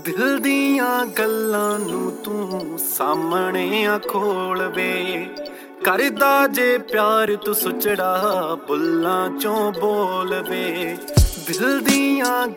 ਦਿਲ ਦੀਆਂ ਗੱਲਾਂ ਨੂੰ ਤੂੰ ਸਾਹਮਣੇ ਆ ਖੋਲ ਵੇ। ਕਰਦਾ ਜੇ ਪਿਆਰ ਤੂੰ ਸੁਚੜਾ ਬੁੱਲਾਂ ਚੋਂ ਬੋਲ ਵੇ। ਦਿਲ ਦੀਆਂ